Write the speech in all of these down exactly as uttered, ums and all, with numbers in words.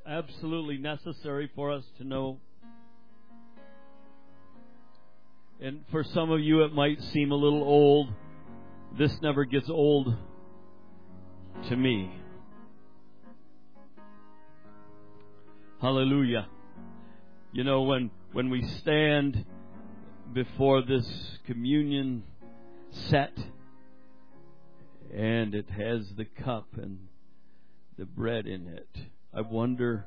absolutely necessary for us to know. And for some of you, it might seem a little old. This never gets old to me. Hallelujah. You know, when, when we stand before this communion set, and it has the cup and the bread in it, I wonder,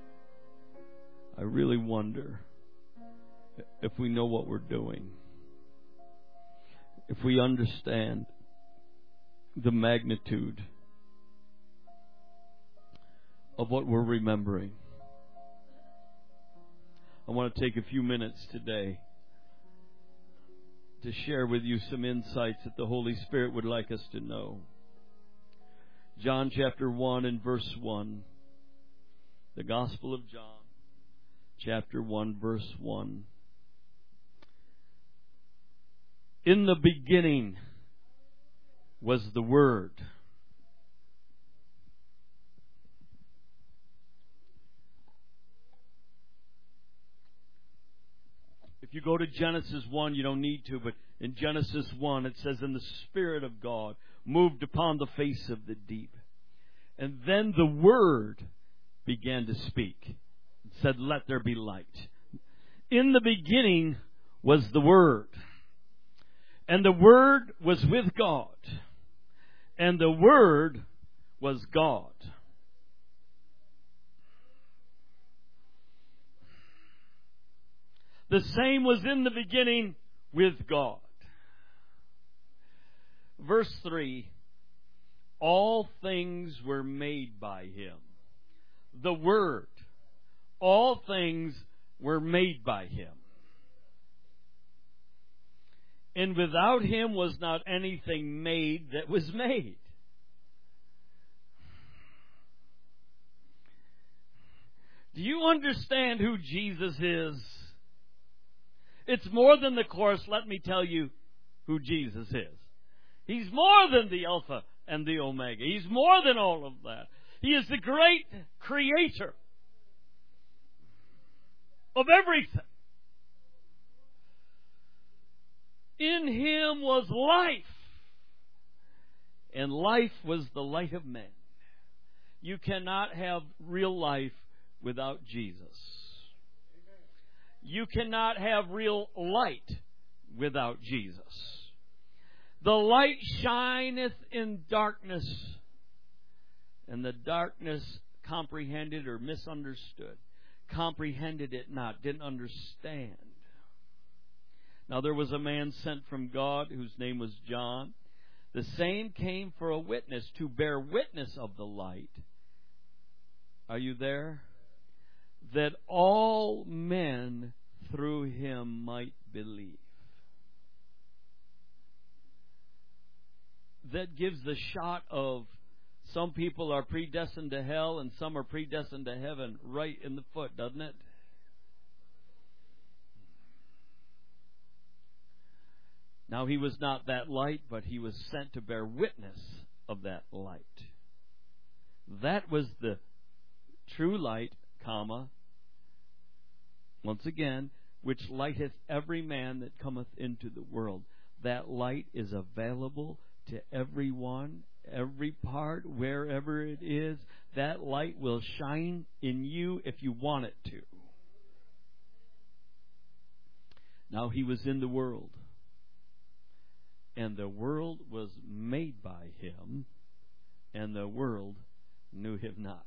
I really wonder if we know what we're doing. If we understand the magnitude of what we're remembering. I want to take a few minutes today to share with you some insights that the Holy Spirit would like us to know. John chapter one and verse one. The Gospel of John, chapter one, verse one. In the beginning was the Word. If you go to Genesis one, you don't need to, but in Genesis one it says, "And the Spirit of God moved upon the face of the deep. And then the Word began to speak. It said, 'Let there be light.' In the beginning was the Word. And the Word was with God. And the Word was God." The same was in the beginning with God. Verse three. All things were made by Him. The Word. All things were made by Him. And without Him was not anything made that was made. Do you understand who Jesus is? It's more than the chorus, "Let me tell you who Jesus is." He's more than the Alpha and the Omega. He's more than all of that. He is the great creator of everything. In Him was life, and life was the light of men. You cannot have real life without Jesus. You cannot have real light without Jesus. The light shineth in darkness, and the darkness comprehended or misunderstood. Comprehended it not, didn't understand. Now there was a man sent from God whose name was John. The same came for a witness, to bear witness of the light. Are you there? That all men through him might believe. That gives the shot of some people are predestined to hell and some are predestined to heaven right in the foot, doesn't it? Now he was not that light, but he was sent to bear witness of that light. That was the true light, comma, once again, which lighteth every man that cometh into the world. That light is available to everyone, every part, wherever it is. That light will shine in you if you want it to. Now he was in the world, and the world was made by him, and the world knew him not.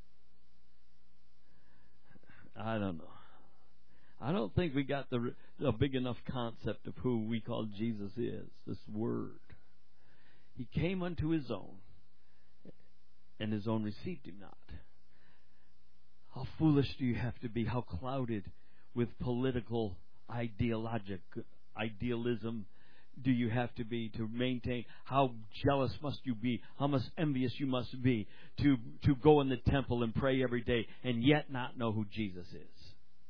I don't know. I don't think we got the a big enough concept of who we call Jesus is, this Word. He came unto His own, and His own received Him not. How foolish do you have to be? How clouded with political ideologic idealism do you have to be to maintain? How jealous must you be? How much envious you must be to, to go in the temple and pray every day and yet not know who Jesus is?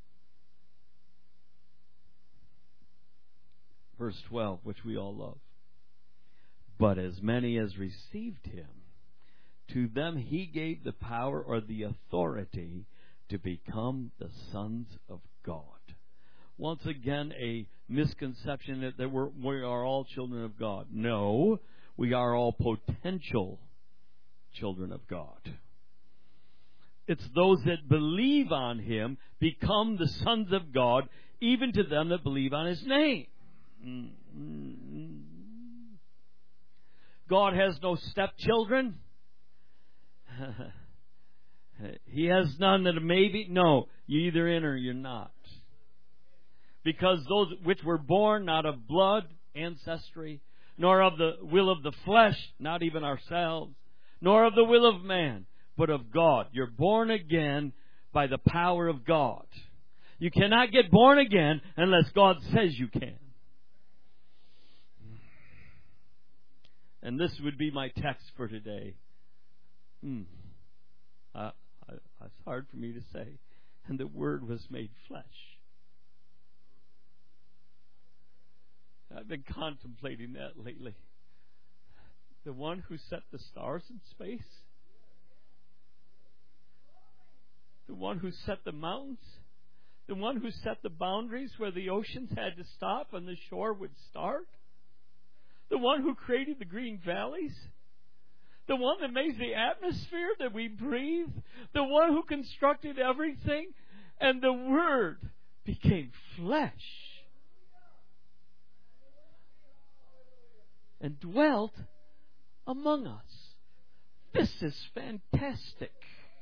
Verse twelve, which we all love. But as many as received Him, To them he gave the power or the authority to become the sons of God. Once again, a misconception that, that we're, we are all children of God. No, we are all potential children of God. It's those that believe on Him become the sons of God, even to them that believe on His name. God has no stepchildren. He has none that are maybe. No, you're either in or you're not. Because those which were born not of blood, ancestry, nor of the will of the flesh, not even ourselves, nor of the will of man, but of God. You're born again by the power of God. You cannot get born again unless God says you can. And this would be my text for today. Hmm. Uh, it's hard for me to say. And the Word was made flesh. I've been contemplating that lately. The one who set the stars in space. The one who set the mountains. The one who set the boundaries where the oceans had to stop and the shore would start. The one who created the green valleys. The one that made the atmosphere that we breathe. The one who constructed everything. And the Word became flesh. And dwelt among us. This is fantastic.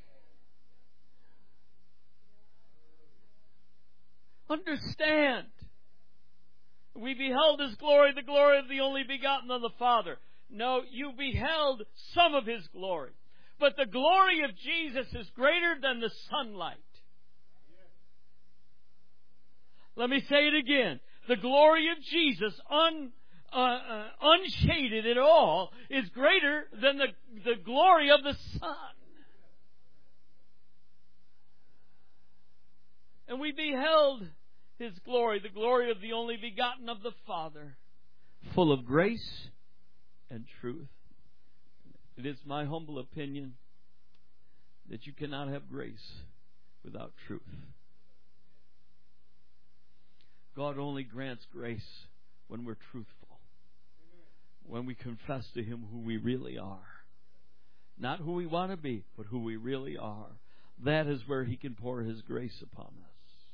Understand. We beheld His glory, the glory of the only begotten of the Father. No, you beheld some of His glory. But the glory of Jesus is greater than the sunlight. Let me say it again. The glory of Jesus, un, uh, uh, unshaded at all, is greater than the, the glory of the sun. And we beheld His glory, the glory of the only begotten of the Father, full of grace and truth. It is my humble opinion that you cannot have grace without truth. God only grants grace when we're truthful, when we confess to Him who we really are. Not who we want to be, but who we really are. That is where He can pour His grace upon us.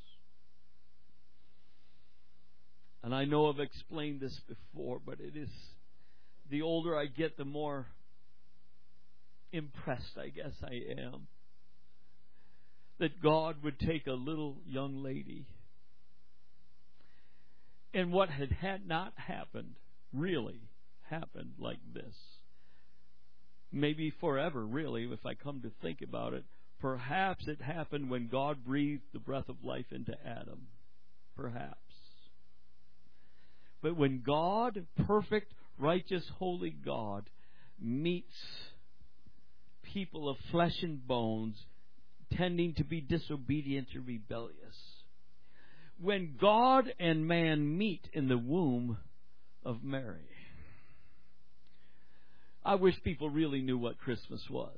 And I know I've explained this before, but it is, the older I get, the more impressed I guess I am that God would take a little young lady, and what had, had not happened, really happened like this. Maybe forever, really, if I come to think about it. Perhaps it happened when God breathed the breath of life into Adam. Perhaps. But when God, perfect, righteous, holy God, meets people of flesh and bones, tending to be disobedient and rebellious, when God and man meet in the womb of Mary, I wish people really knew what Christmas was.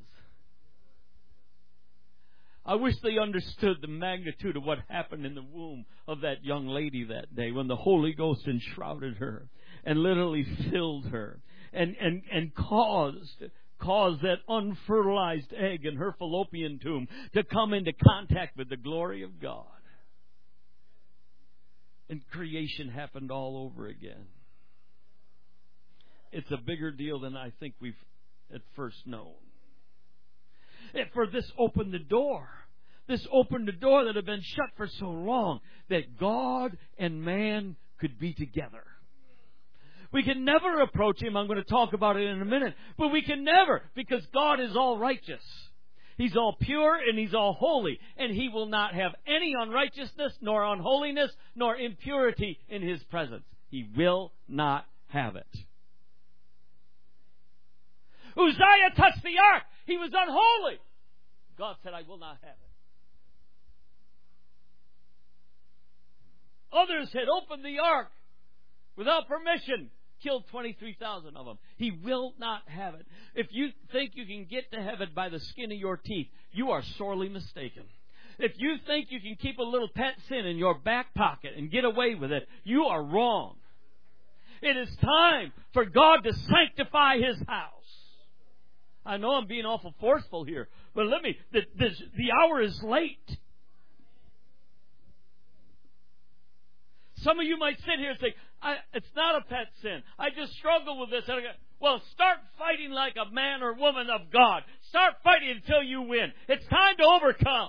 I wish they understood the magnitude of what happened in the womb of that young lady that day when the Holy Ghost enshrouded her and literally filled her and, and, and caused, caused that unfertilized egg in her fallopian tube to come into contact with the glory of God. And creation happened all over again. It's a bigger deal than I think we've at first known. And for this opened the door. This opened the door that had been shut for so long, that God and man could be together. We can never approach Him. I'm going to talk about it in a minute. But we can never, because God is all righteous. He's all pure and He's all holy. And He will not have any unrighteousness, nor unholiness, nor impurity in His presence. He will not have it. Uzziah touched the ark. He was unholy. God said, I will not have it. Others had opened the ark without permission Killed twenty-three thousand of them. He will not have it. If you think you can get to heaven by the skin of your teeth, you are sorely mistaken. If you think you can keep a little pet sin in your back pocket and get away with it, you are wrong. It is time for God to sanctify His house. I know I'm being awful forceful here, but let me, the, the, the hour is late. Some of you might sit here and say, I, it's not a pet sin. I just struggle with this. And I go, well, start fighting like a man or woman of God. Start fighting until you win. It's time to overcome.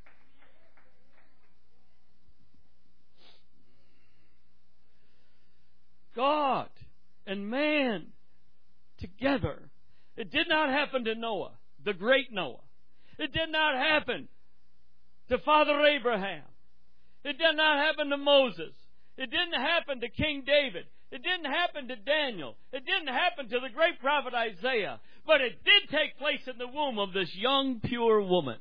God and man together. It did not happen to Noah, the great Noah. It did not happen to Father Abraham. It did not happen to Moses. It didn't happen to King David. It didn't happen to Daniel. It didn't happen to the great prophet Isaiah. But it did take place in the womb of this young, pure woman.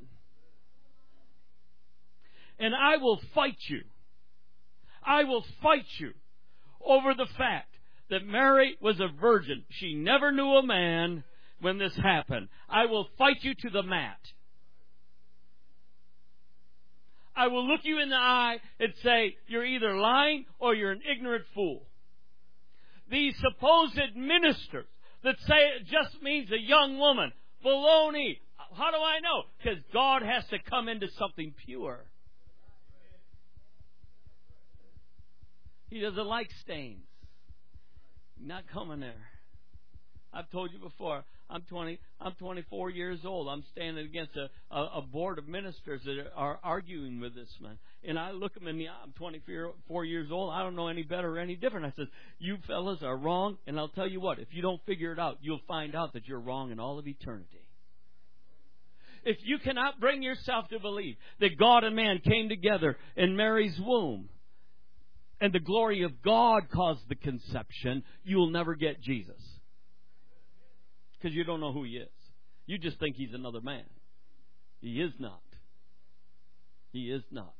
And I will fight you. I will fight you over the fact that Mary was a virgin. She never knew a man when this happened. I will fight you to the mat. I will look you in the eye and say, you're either lying or you're an ignorant fool. These supposed ministers that say it just means a young woman, baloney. How do I know? Because God has to come into something pure. He doesn't like stains. Not coming there. I've told you before, I'm twenty, I'm twenty-four years old. I'm standing against a, a, a board of ministers that are arguing with this man. And I look them in the eye. I'm twenty-four years old. I don't know any better or any different. I said, you fellas are wrong. And I'll tell you what, if you don't figure it out, you'll find out that you're wrong in all of eternity. If you cannot bring yourself to believe that God and man came together in Mary's womb, and the glory of God caused the conception, you will never get Jesus. Because you don't know who He is. You just think He's another man. He is not. He is not.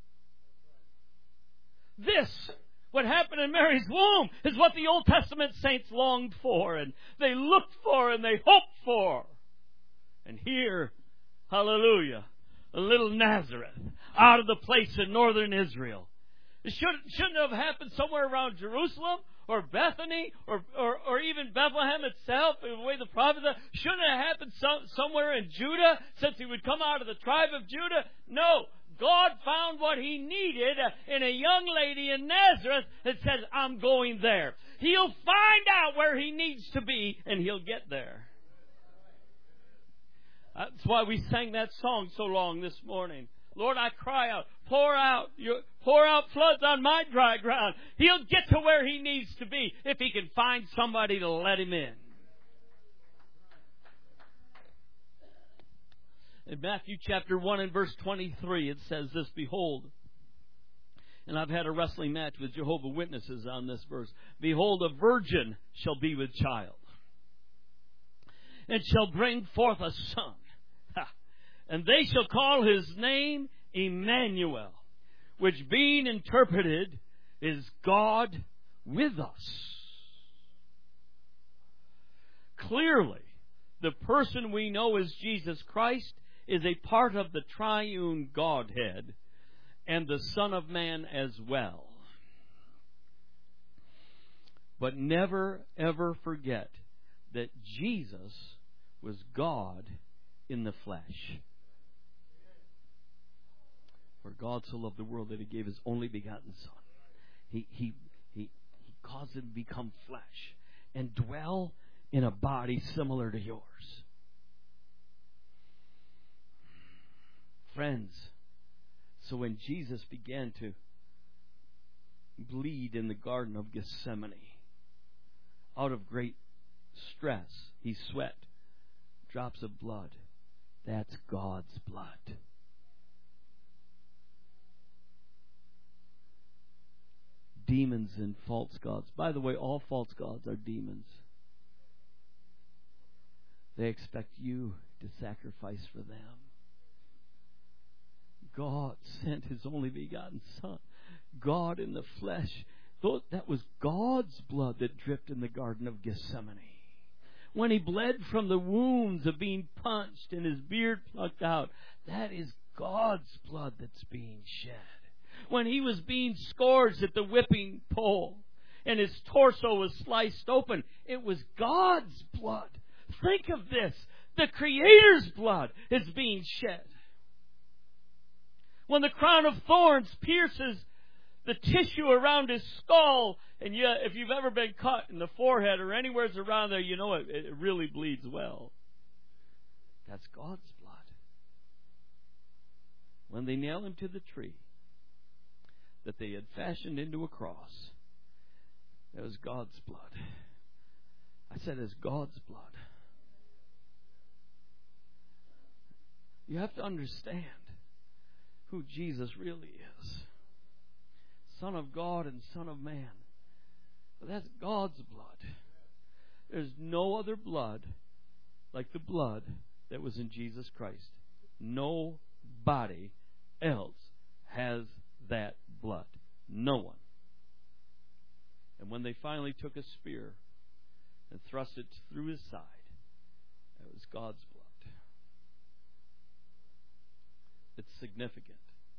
This, what happened in Mary's womb, is what the Old Testament saints longed for, and they looked for, and they hoped for. And here, hallelujah, a little Nazareth, out of the place in northern Israel. It shouldn't, shouldn't have happened somewhere around Jerusalem or Bethany or, or, or even Bethlehem itself, the way the prophets are. Shouldn't it have happened some, somewhere in Judah, since He would come out of the tribe of Judah? No. God found what He needed in a young lady in Nazareth that says, I'm going there. He'll find out where He needs to be, and He'll get there. That's why we sang that song so long this morning. Lord, I cry out, pour out, your, pour out floods on my dry ground. He'll get to where He needs to be if He can find somebody to let Him in. In Matthew chapter one and verse twenty-three, it says this, behold, and I've had a wrestling match with Jehovah's Witnesses on this verse, behold, a virgin shall be with child, and shall bring forth a son. And they shall call His name Emmanuel, which being interpreted is God with us. Clearly, the person we know as Jesus Christ is a part of the triune Godhead and the Son of Man as well. But never, ever forget that Jesus was God in the flesh. For God so loved the world that He gave His only begotten Son. He, he, he, he caused Him to become flesh and dwell in a body similar to yours. Friends, so when Jesus began to bleed in the Garden of Gethsemane, out of great stress, He sweat drops of blood. That's God's blood. Demons and false gods. By the way, all false gods are demons. They expect you to sacrifice for them. God sent His only begotten Son. God in the flesh That was God's blood that dripped in the Garden of Gethsemane. When He bled from the wounds of being punched and His beard plucked out, that is God's blood that's being shed. When He was being scourged at the whipping pole and His torso was sliced open, it was God's blood. Think of this. The Creator's blood is being shed. When the crown of thorns pierces the tissue around His skull, and you, if you've ever been cut in the forehead or anywhere around there, you know it, it really bleeds well. That's God's blood. When they nail Him to the tree that they had fashioned into a cross, that was God's blood. I said it's God's blood. You have to understand who Jesus really is. Son of God and Son of Man. But that's God's blood. There's no other blood like the blood that was in Jesus Christ. Nobody else has that blood. No one. And when they finally took a spear and thrust it through His side, it was God's blood. It's significant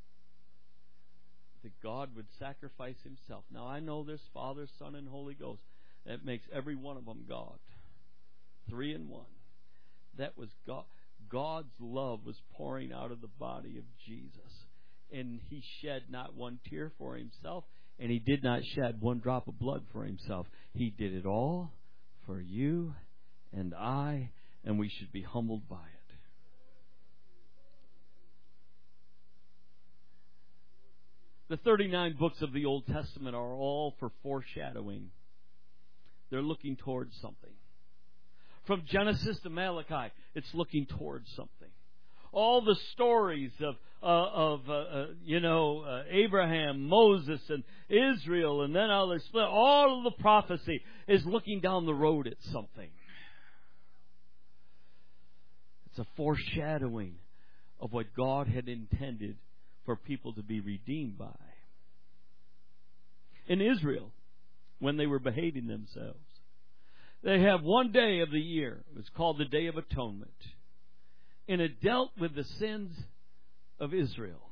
that God would sacrifice Himself. Now, I know there's Father, Son, and Holy Ghost. That makes every one of them God. Three in one. That was God. God's love was pouring out of the body of Jesus. And He shed not one tear for Himself, and He did not shed one drop of blood for Himself. He did it all for you and I, and we should be humbled by it. The thirty-nine books of the Old Testament are all for foreshadowing. They're looking towards something. From Genesis to Malachi, it's looking towards something. All the stories of, uh, of uh, uh, you know, uh, Abraham, Moses, and Israel, and then how they're split, all of the prophecy is looking down the road at something. It's a foreshadowing of what God had intended for people to be redeemed by. In Israel, when they were behaving themselves, they have one day of the year. It was called the Day of Atonement. And it dealt with the sins of Israel.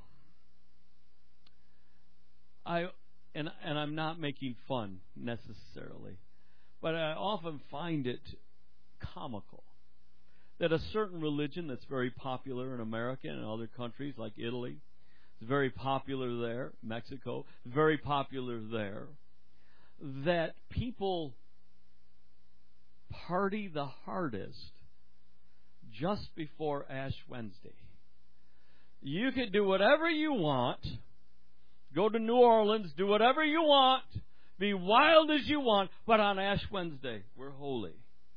I and and I'm not making fun necessarily, but I often find it comical that a certain religion that's very popular in America and in other countries like Italy, it's very popular there, Mexico, very popular there, that people party the hardest just before Ash Wednesday. You can do whatever you want, go to New Orleans, do whatever you want, be wild as you want, but on Ash Wednesday, we're holy.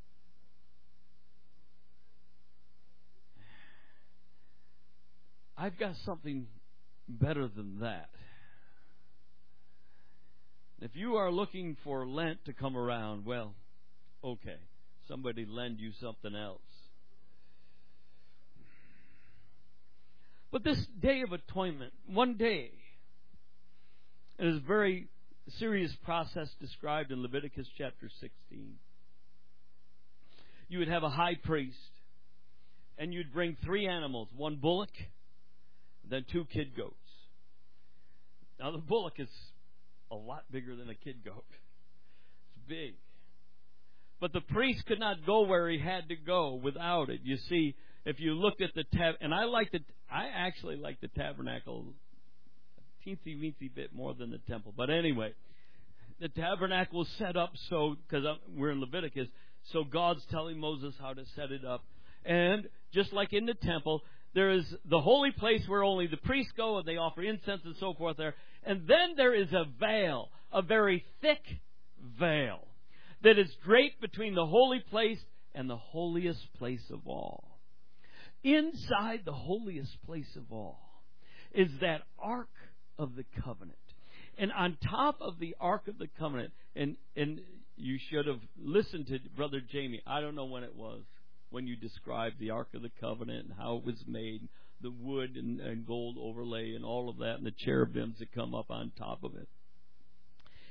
I've got something better than that. If you are looking for Lent to come around, well, okay, somebody lend you something else. But this Day of Atonement, one day, it is a very serious process described in Leviticus chapter sixteen. You would have a high priest, and you'd bring three animals, one bullock, then two kid goats. Now the bullock is a lot bigger than a kid goat. It's big. But the priest could not go where he had to go without it. You see, if you looked at the tab, and I like the, I actually like the tabernacle a teensy weensy bit more than the temple. But anyway, the tabernacle was set up so, because we're in Leviticus, so God's telling Moses how to set it up. And just like in the temple, there is the holy place where only the priests go and they offer incense and so forth there. And then there is a veil, a very thick veil, that is draped between the holy place and the holiest place of all. Inside the holiest place of all is that Ark of the Covenant. And on top of the Ark of the Covenant, and, and you should have listened to Brother Jamie, I don't know when it was, when you described the Ark of the Covenant and how it was made, the wood and, and gold overlay and all of that, and the cherubims that come up on top of it.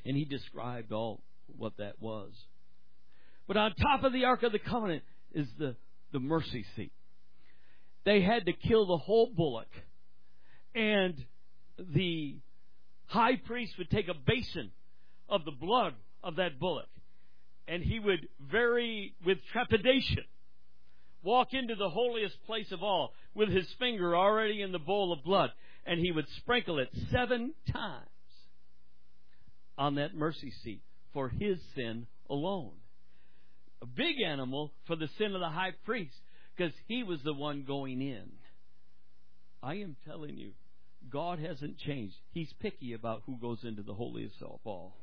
And he described all what that was. But on top of the Ark of the Covenant is the, the mercy seat. They had to kill the whole bullock. And the high priest would take a basin of the blood of that bullock. And he would very, with trepidation, walk into the holiest place of all with his finger already in the bowl of blood. And he would sprinkle it seven times on that mercy seat for his sin alone. A big animal for the sin of the high priest, because he was the one going in. I am telling you, God hasn't changed. He's picky about who goes into the holiest of all.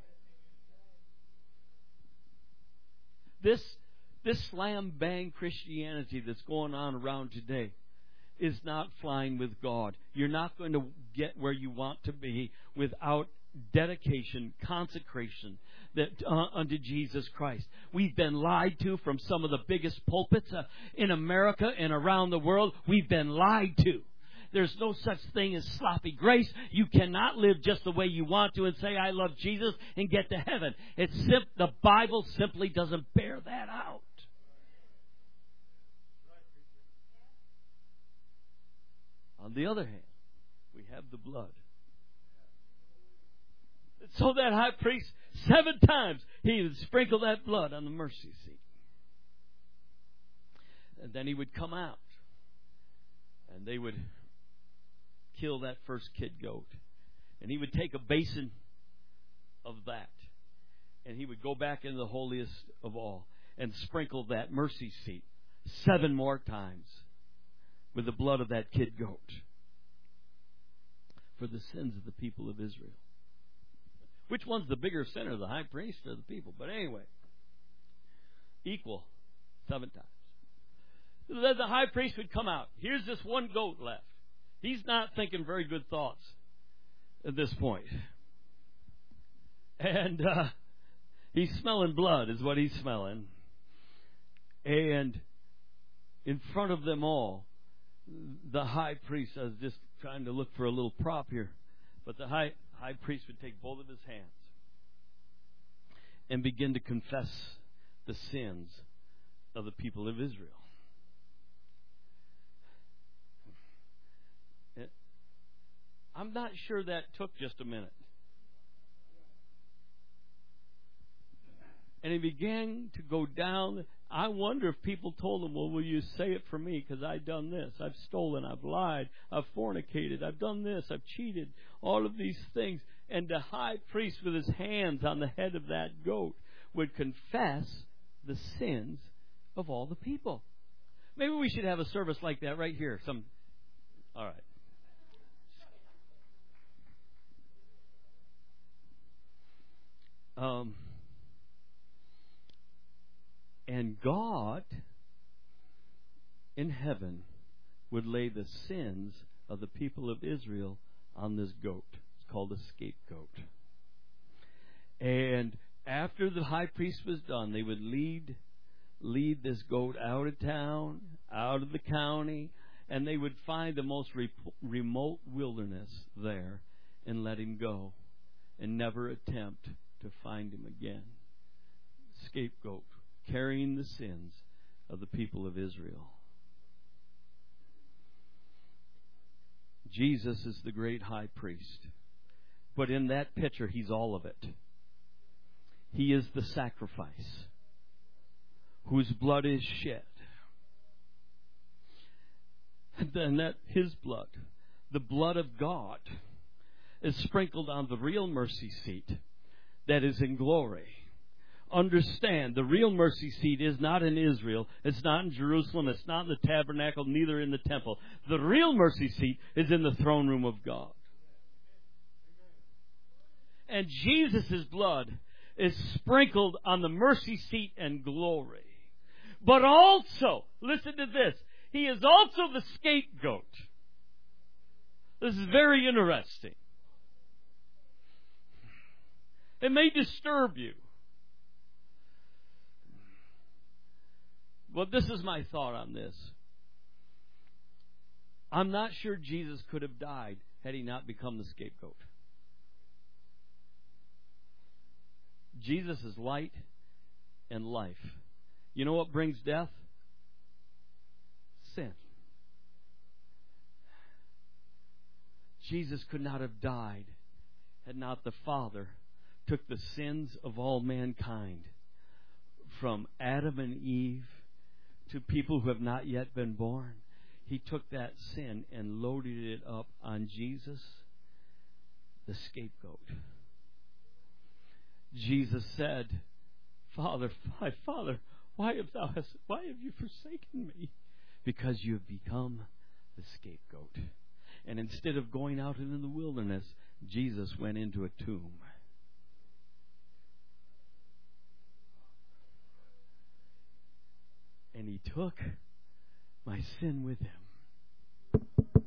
This, this slam bang Christianity that's going on around today is not flying with God. You're not going to get where you want to be without dedication, consecration that uh, unto Jesus Christ. We've been lied to from some of the biggest pulpits uh, in America and around the world. We've been lied to. There's no such thing as sloppy grace. You cannot live just the way you want to and say, I love Jesus, and get to heaven. It's sim- the Bible simply doesn't bear that out. On the other hand, we have the blood. So that high priest, seven times, he would sprinkle that blood on the mercy seat. And then he would come out. And they would kill that first kid goat. And he would take a basin of that. And he would go back into the holiest of all and sprinkle that mercy seat seven more times with the blood of that kid goat for the sins of the people of Israel. Which one's the bigger sinner, the high priest or the people? But anyway, equal seven times. Then the high priest would come out. Here's this one goat left. He's not thinking very good thoughts at this point. And uh, he's smelling blood is what he's smelling. And in front of them all, the high priest, I was just trying to look for a little prop here, but the high, high priest would take both of his hands and begin to confess the sins of the people of Israel. I'm not sure that took just a minute. And he began to go down. I wonder if people told him, well, will you say it for me? Because I've done this. I've stolen. I've lied. I've fornicated. I've done this. I've cheated. All of these things. And the high priest with his hands on the head of that goat would confess the sins of all the people. Maybe we should have a service like that right here. Some. All right. Um, and God in heaven would lay the sins of the people of Israel on this goat. It's called a scapegoat. And after the high priest was done, they would lead lead this goat out of town, out of the county, and they would find the most re- remote wilderness there and let him go and never attempt to find him again. Scapegoat, carrying the sins of the people of Israel. Jesus is the great high priest. But in that picture, he's all of it. He is the sacrifice whose blood is shed. And then that his blood, the blood of God, is sprinkled on the real mercy seat that is in glory. Understand, the real mercy seat is not in Israel. It's not in Jerusalem. It's not in the tabernacle, neither in the temple. The real mercy seat is in the throne room of God. And Jesus' blood is sprinkled on the mercy seat and glory. But also, listen to this, he is also the scapegoat. This is very interesting. It may disturb you. Well, this is my thought on this. I'm not sure Jesus could have died had he not become the scapegoat. Jesus is light and life. You know what brings death? Sin. Jesus could not have died had not the Father took the sins of all mankind, from Adam and Eve to people who have not yet been born. He took that sin and loaded it up on Jesus, the scapegoat. Jesus said, Father, my Father, why have thou hast, why have you forsaken me? Because you have become the scapegoat. And instead of going out into the wilderness, Jesus went into a tomb. And He took my sin with Him.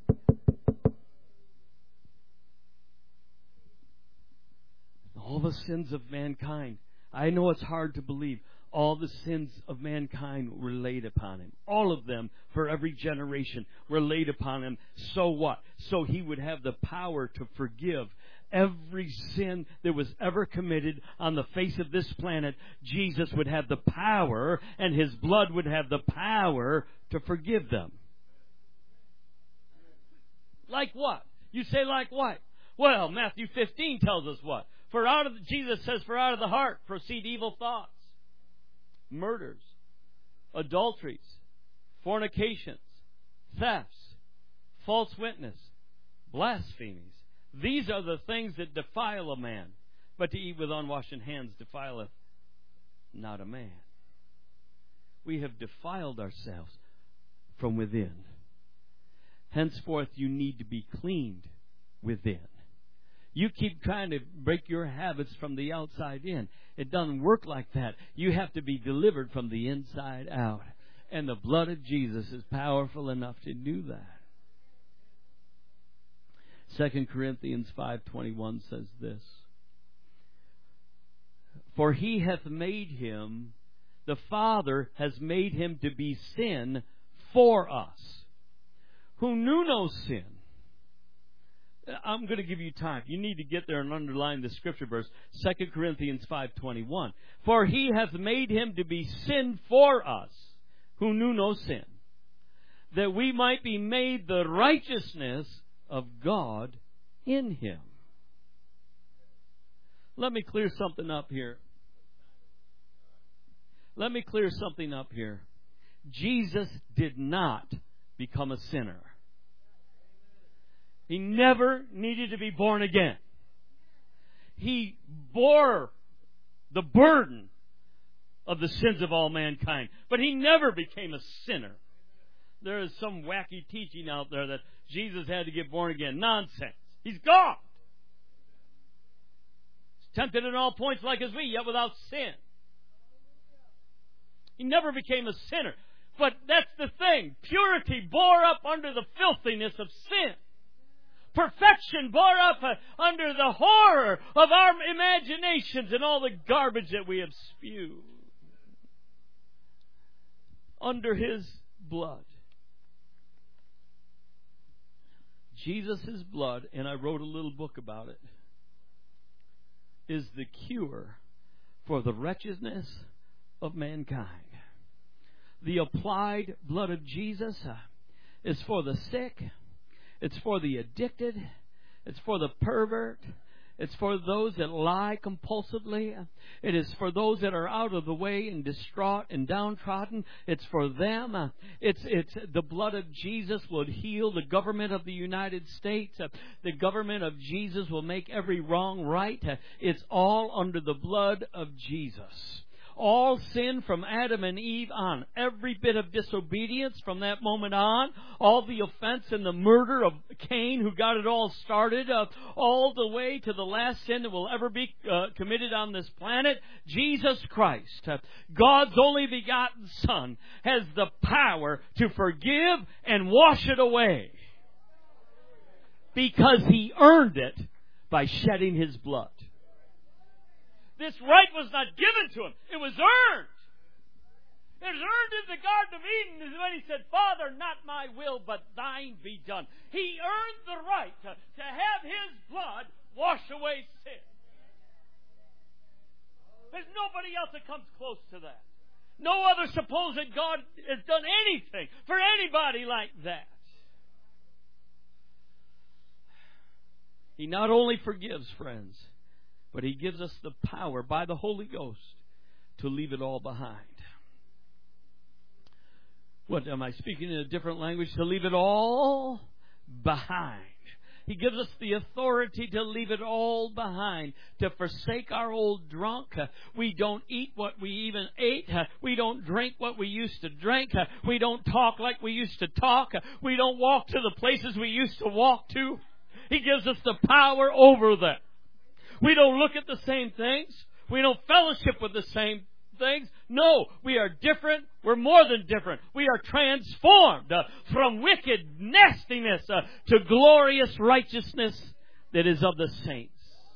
All the sins of mankind. I know it's hard to believe. All the sins of mankind were laid upon Him. All of them, for every generation, were laid upon Him. So what? So He would have the power to forgive every sin that was ever committed on the face of this planet. Jesus would have the power, and His blood would have the power to forgive them. Like what? You say, like what? Well, Matthew fifteen tells us what? For out of, Jesus says, for out of the heart proceed evil thoughts, murders, adulteries, fornications, thefts, false witness, blasphemies. These are the things that defile a man. But to eat with unwashed hands defileth not a man. We have defiled ourselves from within. Henceforth you need to be cleaned within. You keep trying to break your habits from the outside in. It doesn't work like that. You have to be delivered from the inside out. And the blood of Jesus is powerful enough to do that. Second Corinthians five twenty-one says this. For He hath made Him, the Father has made Him to be sin for us, who knew no sin. I'm going to give you time. You need to get there and underline the scripture verse. Second Corinthians five twenty-one. For He hath made Him to be sin for us, who knew no sin, that we might be made the righteousness of God in Him. Let me clear something up here. Let me clear something up here. Jesus did not become a sinner. He never needed to be born again. He bore the burden of the sins of all mankind. But He never became a sinner. There is some wacky teaching out there that Jesus had to get born again. Nonsense. He's God. He's tempted in all points like as we, yet without sin. He never became a sinner. But that's the thing. Purity bore up under the filthiness of sin. Perfection bore up uh, under the horror of our imaginations and all the garbage that we have spewed. Under His blood. Jesus' blood, and I wrote a little book about it, is the cure for the wretchedness of mankind. The applied blood of Jesus uh, is for the sick. It's for the addicted. It's for the pervert. It's for those that lie compulsively. It is for those that are out of the way and distraught and downtrodden. It's for them. It's it's the blood of Jesus will heal the government of the United States. The government of Jesus will make every wrong right. It's all under the blood of Jesus. All sin from Adam and Eve on. Every bit of disobedience from that moment on. All the offense and the murder of Cain, who got it all started. Uh, all the way to the last sin that will ever be uh, committed on this planet. Jesus Christ, uh, God's only begotten Son, has the power to forgive and wash it away. Because He earned it by shedding His blood. This right was not given to Him. It was earned. It was earned in the Garden of Eden when He said, Father, not my will, but thine be done. He earned the right to, to have His blood wash away sin. There's nobody else that comes close to that. No other supposed God has done anything for anybody like that. He not only forgives, friends, but He gives us the power by the Holy Ghost to leave it all behind. What, am I speaking in a different language? To leave it all behind. He gives us the authority to leave it all behind, to forsake our old drunk. We don't eat what we even ate. We don't drink what we used to drink. We don't talk like we used to talk. We don't walk to the places we used to walk to. He gives us the power over that. We don't look at the same things. We don't fellowship with the same things. No, we are different. We're more than different. We are transformed uh, from wicked nastiness uh, to glorious righteousness that is of the saints.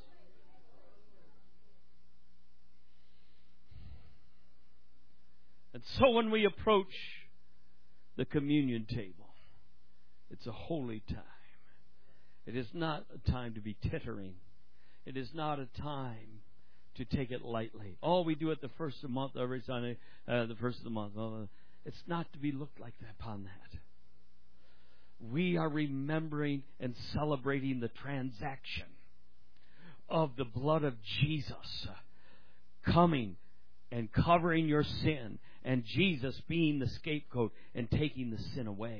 And so when we approach the communion table, it's a holy time. It is not a time to be tittering. It is not a time to take it lightly. Oh, we do it the first of the month, every Sunday, uh, the first of the month. Well, it's not to be looked like that upon that. We are remembering and celebrating the transaction of the blood of Jesus coming and covering your sin, and Jesus being the scapegoat and taking the sin away.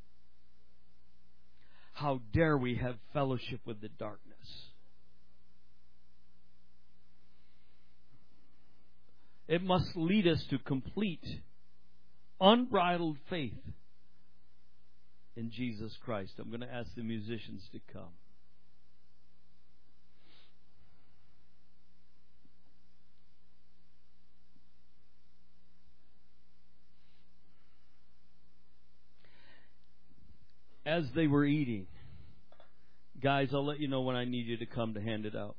How dare we have fellowship with the darkness? It must lead us to complete, unbridled faith in Jesus Christ. I'm going to ask the musicians to come. As they were eating, guys, I'll let you know when I need you to come to hand it out.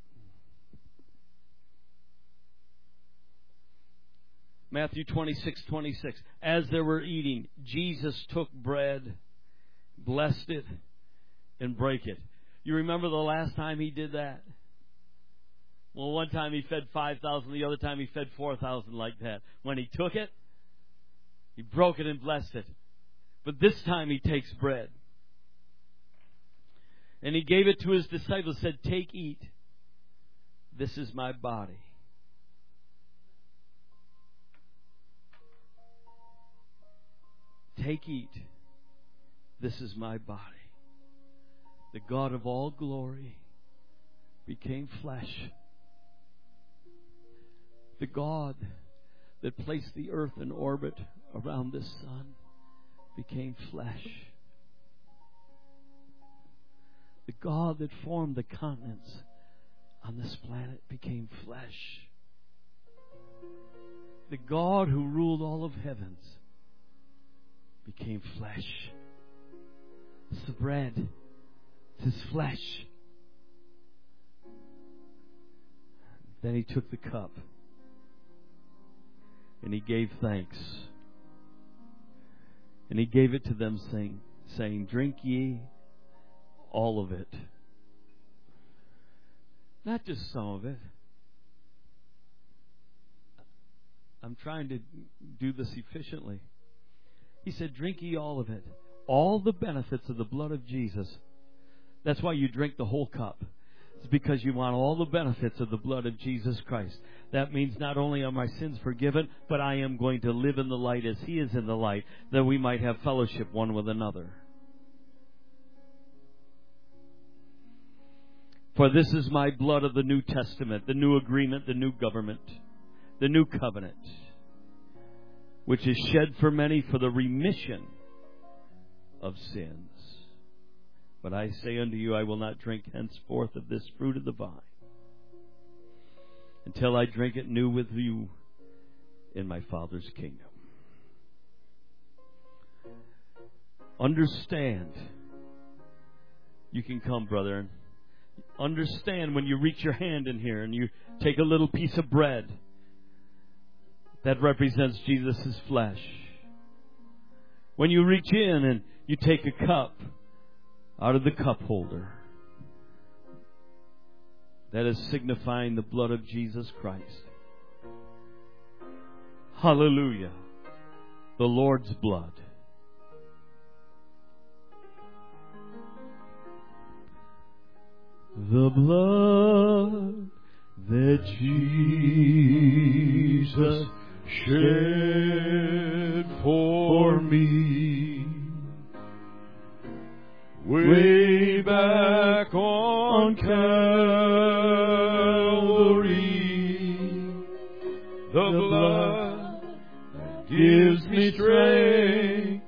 Matthew twenty-six twenty-six. As they were eating, Jesus took bread, blessed it, and brake it. You remember the last time He did that? Well, one time He fed five thousand, the other time He fed four thousand like that. When He took it, He broke it and blessed it. But this time He takes bread. And He gave it to His disciples, said, "Take, eat. This is my body." Take, eat. This is my body. The God of all glory became flesh. The God that placed the earth in orbit around the sun became flesh. The God that formed the continents on this planet became flesh. The God who ruled all of heavens became flesh. It's the bread. It's His flesh. Then He took the cup and He gave thanks. And He gave it to them, saying, saying, "Drink ye all of it." Not just some of it. I'm trying to do this efficiently. He said, "Drink ye all of it." All the benefits of the blood of Jesus. That's why you drink the whole cup. It's because you want all the benefits of the blood of Jesus Christ. That means not only are my sins forgiven, but I am going to live in the light as He is in the light, that we might have fellowship one with another. For this is my blood of the New Testament, the new agreement, the new government, the new covenant, which is shed for many for the remission of sins. But I say unto you, I will not drink henceforth of this fruit of the vine until I drink it new with you in my Father's kingdom. Understand. You can come, brother. Understand when you reach your hand in here and you take a little piece of bread that represents Jesus' flesh. When you reach in and you take a cup out of the cup holder, that is signifying the blood of Jesus Christ. Hallelujah. The Lord's blood. The blood that Jesus shed for me way back on Calvary. The blood that gives me strength